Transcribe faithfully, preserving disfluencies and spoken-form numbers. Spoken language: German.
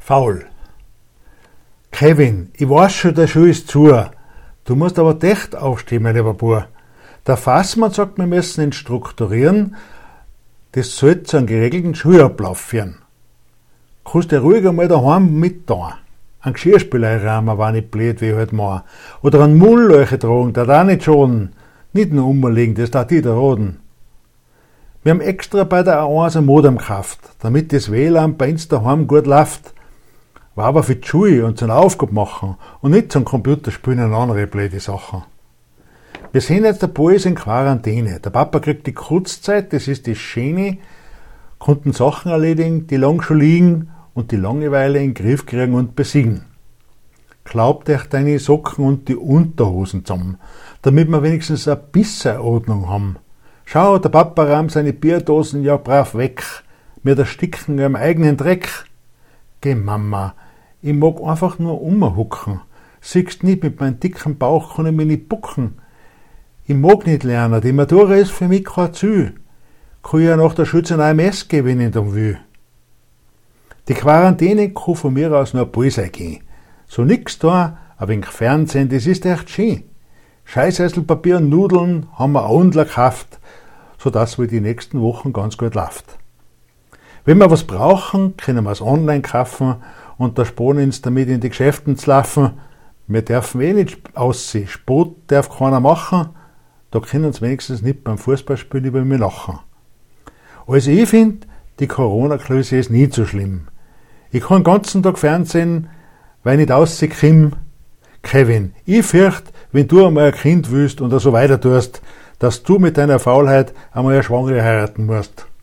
Faul. Kevin, ich weiß schon, der Schuh ist zu. Du musst aber dicht aufstehen, mein lieber Bub. Der Fassmann sagt, wir müssen ihn strukturieren. Das sollte zu einem geregelten Schulablauf führen. Kannst du ruhig einmal daheim mit da. Ein Geschirrspülerrahmen war nicht blöd, wie ich halt mache. Oder ein Mulllöcher tragen, der da nicht schaden. Nicht nur umliegen, das darf die da roden. Wir haben extra bei der A eins ein Modem gekauft, damit das W L A N bei uns daheim gut läuft. War aber für die Schule und zum Aufgabe machen und nicht zum Computerspielen und andere blöde Sachen. Wir sind jetzt der Boys in Quarantäne. Der Papa kriegt die Kurzzeit, das ist das Schöne, konnten Sachen erledigen, die lang schon liegen und die Langeweile in den Griff kriegen und besiegen. Klaubt euch deine Socken und die Unterhosen zusammen, damit wir wenigstens ein bisschen Ordnung haben. Schau, der Papa räumt seine Bierdosen ja brav weg. Wir ersticken im eigenen Dreck. Geh Mama, ich mag einfach nur umhucken. Siehst nicht, mit meinem dicken Bauch kann ich mich nicht bucken. Ich mag nicht lernen, die Matura ist für mich kein Ziel. Kann ich ja nach der Schule ein A M S geben, wenn ich dann will. Die Quarantäne kann von mir aus nur ein Bullseye gehen. So nix da, ein wenig Fernsehen, das ist echt schön. Scheißhäuselpapier und Nudeln haben wir ordentlich gekauft, sodass wir die nächsten Wochen ganz gut läuft. Wenn wir was brauchen, können wir es online kaufen und da sparen uns damit in die Geschäften zu laufen. Wir dürfen eh nicht aussehen. Sport darf keiner machen, da können uns wenigstens nicht beim Fußballspielen über mich lachen. Also ich finde, die Corona-Krise ist nie so schlimm. Ich kann den ganzen Tag Fernsehen, weil ich nicht rauskomme. Kevin, ich fürchte, wenn du einmal ein Kind willst und so weiter tust, dass du mit deiner Faulheit einmal eine Schwangere heiraten musst.